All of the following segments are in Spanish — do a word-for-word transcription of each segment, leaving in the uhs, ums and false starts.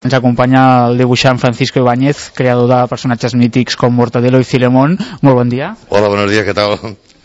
ens acompanya el dibuixant Francisco Ibáñez, creador de personatges mítics com Mortadelo i Filemón. Molt bon dia. Hola, buenos días, ¿qué tal?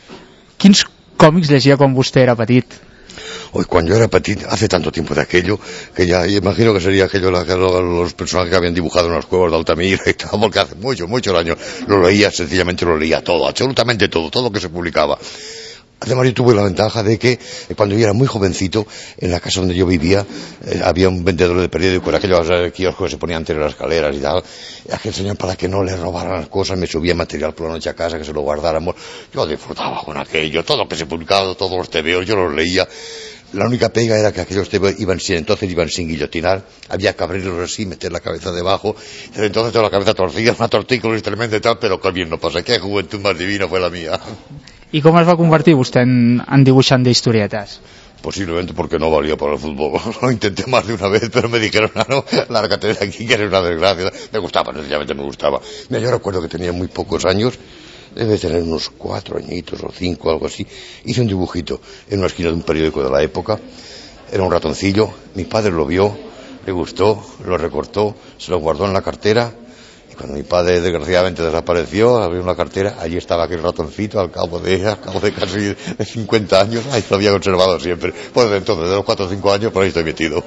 Quins còmics llegia quan vostè era petit? Hoy, cuando yo era petit, hace tanto tiempo de aquello, que ya imagino que sería aquello la, que lo, los personajes que habían dibujado en los juegos de Altamira y tal, porque hace muchos, muchos años lo leía, sencillamente lo leía todo, absolutamente todo, todo lo que se publicaba. Además, yo tuve la ventaja de que eh, cuando yo era muy jovencito, en la casa donde yo vivía, eh, había un vendedor de periódicos, aquellos eh, kioscos que se ponían entre las escaleras y tal. Y aquel señor, para que no le robaran las cosas, me subía material por la noche a casa, que se lo guardáramos. Yo disfrutaba con aquello, todo lo que se publicaba, todos los tebeos, yo los leía. La única pega era que aquellos tebeos iban sin, entonces iban sin guillotinar, había que abrirlos así, meter la cabeza debajo, desde entonces toda la cabeza torcida, una tortícolis tremenda y tal, pero que bien no pasa, qué juventud más divina fue la mía. I com es va convertir vostè en, en dibuixant d'historietes? Posiblemente porque no valía para el fútbol. Lo intenté más de una vez, pero me dijeron, ah, no, lárgate de aquí, que eres una desgracia. Me gustaba, sencillamente me gustaba. Mira, yo recuerdo que tenía muy pocos años, debe tener unos cuatro añitos o cinco, algo así. Hice un dibujito en una esquina de un periódico de la época. Era un ratoncillo, mi padre lo vio, le gustó, lo recortó, se lo guardó en la cartera. Y cuando mi padre desgraciadamente desapareció, abrió una cartera, allí estaba aquel ratoncito al cabo de, al cabo de casi cincuenta años, ahí lo había conservado siempre. Pues desde entonces, de los cuatro o cinco años, por ahí estoy metido.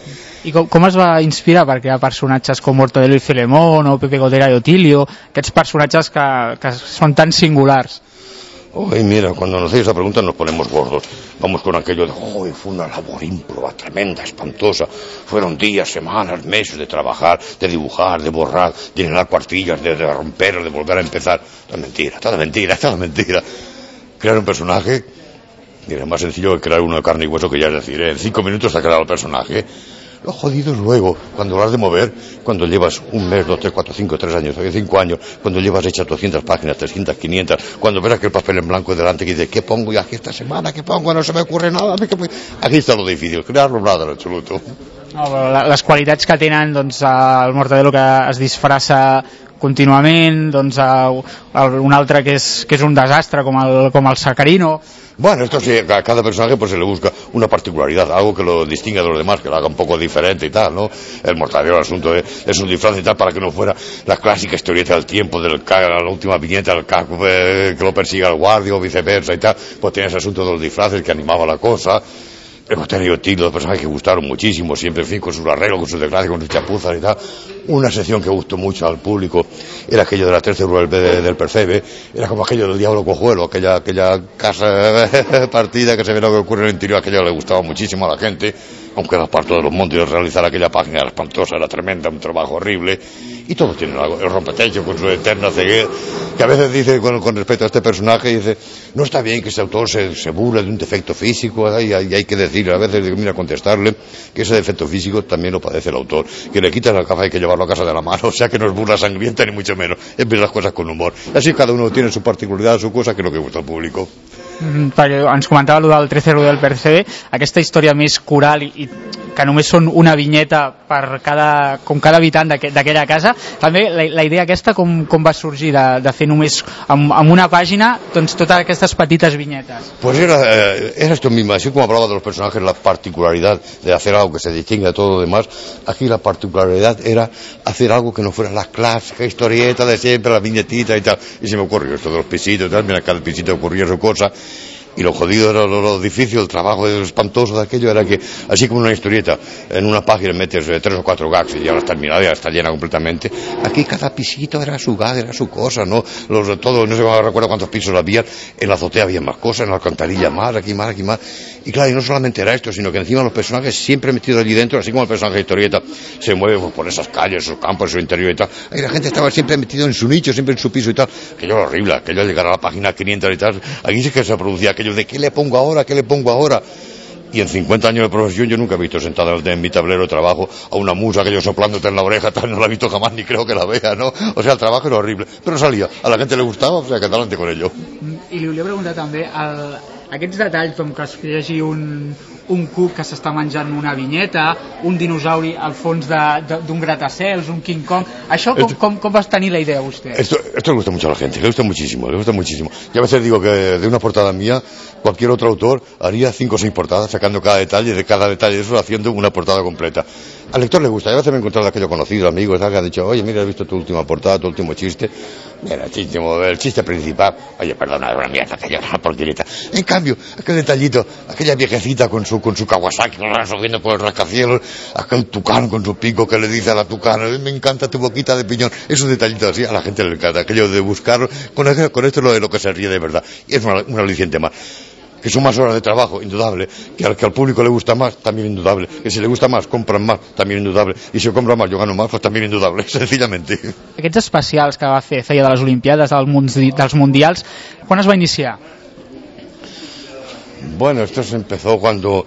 I com, com es va inspirar per crear personatges com Mortadelo i Filemón o Pepe Godera i Otilio, aquests personatges que, que són tan singulars? Uy, mira, cuando nos hacéis esa pregunta nos ponemos gordos. Vamos con aquello de, uy, fue una labor ímproba, tremenda, espantosa. Fueron días, semanas, meses de trabajar, de dibujar, de borrar, de llenar cuartillas, de, de romper, de volver a empezar. Toda mentira, toda mentira, toda mentira. Crear un personaje, mira, es más sencillo que crear uno de carne y hueso, que ya es decir, ¿eh? En cinco minutos te ha creado el personaje. Lo jodido es luego, cuando lo has de mover, cuando llevas un mes, dos, tres, cuatro, cinco, tres años, cinco años, cuando llevas hechas doscientas páginas, trescientas, quinientas, cuando ves aquel papel en blanco delante que dices, ¿qué pongo yo aquí esta semana? ¿Qué pongo? No se me ocurre nada. Aquí está lo difícil, crearlo nada en absoluto. No, però les qualitats que tenen doncs, el Mortadelo, que es disfressa contínuament, doncs, un altre que és, que és un desastre, com el, com el Sacarino. Bueno, esto sí, a cada personaje pues se le busca una particularidad, algo que lo distinga de los demás, que lo haga un poco diferente y tal, ¿no? El Mortadelo, el asunto de, de su disfraz y tal, para que no fuera la clásica historieta del tiempo, del la última viñeta del caco, eh, que lo persiga el guardia o viceversa y tal, pues tiene ese asunto de los disfraces que animaba la cosa. Hemos tenido títulos, personajes que gustaron muchísimo, siempre, en fin, con sus arreglos, con sus desgracias, con sus chapuzas y tal. Una sección que gustó mucho al público era aquello de la tercera del, del Percebe, era como aquello del Diablo Cojuelo, aquella, aquella casa partida que se ve lo que ocurre en el interior, aquello le gustaba muchísimo a la gente, aunque era parte de los montes, realizar aquella página era espantosa, era tremenda, un trabajo horrible. Y todos tienen algo, el rompetecho con su eterna ceguera, que a veces dice con, con respecto a este personaje, dice, no está bien que este autor se, se burle de un defecto físico, ¿eh? y, hay, y hay que decir, a veces digo, mira, contestarle que ese defecto físico también lo padece el autor, que le quitas la caja y hay que llevarlo a casa de la mano, o sea que no es burla sangrienta ni mucho menos, es ver las cosas con humor. Así cada uno tiene su particularidad, su cosa, que es lo que gusta al público. Mm, perquè ens comentava allò del Trece del Percebe, aquesta història més coral i, i que només són una vinyeta per cada, com cada habitant d'aquella casa, també la, la idea aquesta com, com va sorgir de, de fer només amb, amb una pàgina doncs, totes aquestes petites vinyetes? Pues era, eh, era esto mismo, así como hablaba de los personajes, la particularidad de hacer algo que se distingue de todo lo demás, aquí la particularidad era hacer algo que no fuera la clásica historieta de siempre, la viñetita y tal, y se me ocurrió esto de los pisitos y tal, mira, cada pisito ocurría su cosa. Y lo jodido era lo, lo difícil, el trabajo espantoso de aquello era que, así como una historieta, en una página metes eh, tres o cuatro gags y ya la está terminada, ya está llena completamente. Aquí cada pisito era su gag, era su cosa, ¿no? Los, todo, no sé, no recuerdo cuántos pisos había, en la azotea había más cosas, en la alcantarilla más, aquí más, aquí más. Y claro, y no solamente era esto, sino que encima los personajes siempre metidos allí dentro, así como el personaje de historieta se mueve pues, por esas calles, esos campos, su interior y tal. Ahí la gente estaba siempre metido en su nicho, siempre en su piso y tal. Aquello era horrible, aquello llegar a la página quinientos y tal. Aquí sí que se producía aquello de ¿qué le pongo ahora? ¿Qué le pongo ahora? Y en cincuenta años de profesión yo nunca he visto sentada en mi tablero de trabajo a una musa que yo soplándote en la oreja, tal, no la he visto jamás ni creo que la vea, ¿no? O sea, el trabajo era horrible, pero salía, a la gente le gustaba, o sea, que adelante con ello. I li volia preguntar també, el, aquests detalls com que es creixi un, un cuc que s'està menjant una vinyeta, un dinosauri al fons d'un gratacels, un King Kong. Això com, com, com vas tenir la idea vostè? Esto, esto le gusta mucho a la gente, le gusta muchísimo, le gusta muchísimo. Yo a veces digo que de una portada mía, cualquier otro autor haría cinco o seis portadas, sacando cada detalle, de cada detalle de eso, haciendo una portada completa. Al lector le gusta. Yo a veces me he encontrado aquello conocido, amigos, que ha dicho, oye, mira, he visto tu última portada, tu último chiste. Mira, el chiste, el chiste principal. Oye, perdona, es una mierda, aquello es una porquerita. En cambio, aquel detallito, aquella viejecita con su, con su Kawasaki, subiendo por el rascacielos, aquel tucán con su pico que le dice a la tucana, me encanta tu boquita de piñón. Esos detallitos así, a la gente le encanta. Aquello de buscarlo, con, con esto es lo de lo que se ríe de verdad. Y es una, una aliciente más. Que son más horas de trabajo, indudable, que al que al público le gusta más, también indudable, que si le gusta más, compran más, también indudable, i si compra más, jo gano más, pues también indudable, sencillamente. Aquests especials que va fer, feia de les Olimpiades, dels Mundials, quan es va iniciar? Bueno, esto se empezó cuando,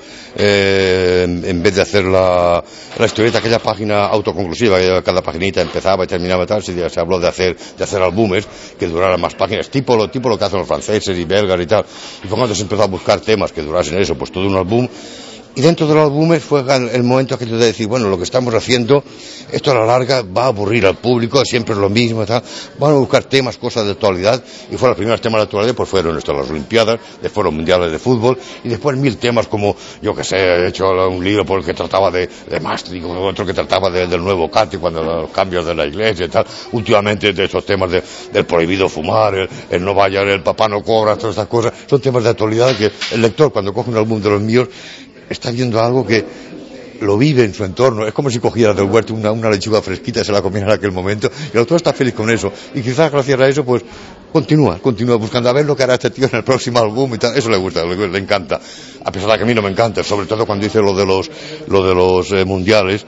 eh, en vez de hacer la, la historieta, aquella página autoconclusiva, que cada paginita empezaba y terminaba y tal, se, se habló de hacer, de hacer álbumes que duraran más páginas, tipo lo, tipo lo que hacen los franceses y belgas y tal. Y fue cuando se empezó a buscar temas que durasen eso, pues todo un álbum. Y dentro de los álbumes fue el momento aquello de decir, bueno, lo que estamos haciendo, esto a la larga va a aburrir al público, siempre es lo mismo, tal. Vamos a buscar temas, cosas de actualidad, y fueron los primeros temas de actualidad, pues fueron esto, las Olimpiadas, después los Mundiales de Fútbol, y después mil temas como, yo que sé, he hecho un libro por el que trataba de, de Maastricht, otro que trataba de, del nuevo Cati, cuando los cambios de la iglesia y tal, últimamente de esos temas de, del prohibido fumar, el, el no vaya, el papá no cobra, todas estas cosas, son temas de actualidad que el lector, cuando coge un álbum de los míos, está viendo algo que lo vive en su entorno. Es como si cogiera del huerto una, una lechuga fresquita y se la comiera en aquel momento, y el autor está feliz con eso, y quizás gracias a eso pues continúa, continúa buscando a ver lo que hará este tío en el próximo álbum y tal. Eso le gusta, le, le encanta, a pesar de que a mí no me encanta, sobre todo cuando dice lo de los, lo de los eh, mundiales.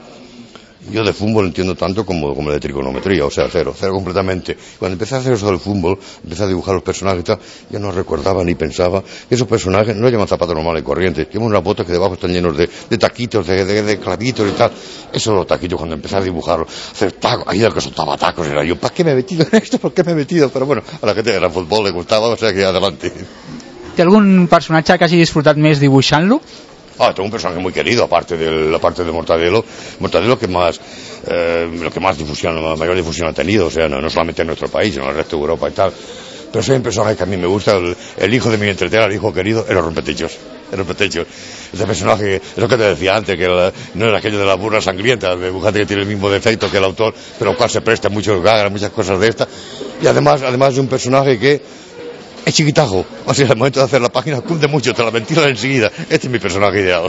Yo de fútbol entiendo tanto como, como de trigonometría, o sea, cero, cero completamente. Cuando empecé a hacer eso del fútbol, empecé a dibujar los personajes y tal, yo no recordaba ni pensaba que esos personajes no llevan zapatos normales y corrientes, llevan unas botas que debajo están llenos de, de taquitos, de, de, de clavitos y tal. Esos son los taquitos cuando empecé a dibujarlos, hacer tacos, ahí el que soltaba tacos era yo. ¿Para qué me he metido en esto? ¿Por qué me he metido? Pero bueno, a la gente que era fútbol le gustaba, o sea que adelante. Té algun personatge que hagi disfrutat més dibuixant-lo? Ah, tengo un personaje muy querido, aparte de la parte de Mortadelo. Mortadelo que más, eh, lo que más difusión, la mayor difusión ha tenido, o sea, no, no solamente en nuestro país, sino en el resto de Europa y tal. Pero soy un personaje que a mí me gusta, el, el hijo de mi entretera, el hijo querido, el rompetechos. El rompetechos. Ese personaje, es lo que te decía antes, que la, no era aquello de la burra sangrienta, el dibujante que tiene el mismo defecto que el autor, pero el cual se presta muchos gags, muchas cosas de estas. Y además, además de un personaje que es chiquitajo, o sea, al momento de hacer la página cunde mucho, te la ventilan enseguida. Este es mi personaje ideal.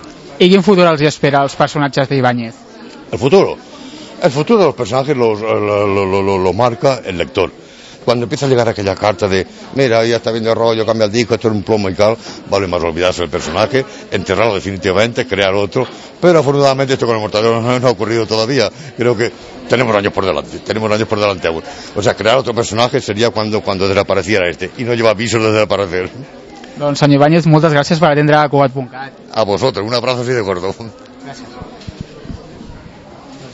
I quin futur els espera als personatges d'Ibáñez? El futuro. El futuro de los personajes lo, lo, lo, lo, lo marca el lector. Cuando empieza a llegar aquella carta de, mira, ya está viendo el rollo, cambia el disco, esto es un plomo y tal, vale más olvidarse del personaje, enterrarlo definitivamente, crear otro. Pero afortunadamente esto con el Mortadelo no, no ha ocurrido todavía. Creo que tenemos años por delante, tenemos años por delante aún. O sea, crear otro personaje sería cuando, cuando desapareciera este, y no lleva aviso de desaparecer. Doncs, senyor Ibáñez, moltes gràcies per atendre a Cugat punt cat. A vosotros, un abrazo así de gordo. Gràcies.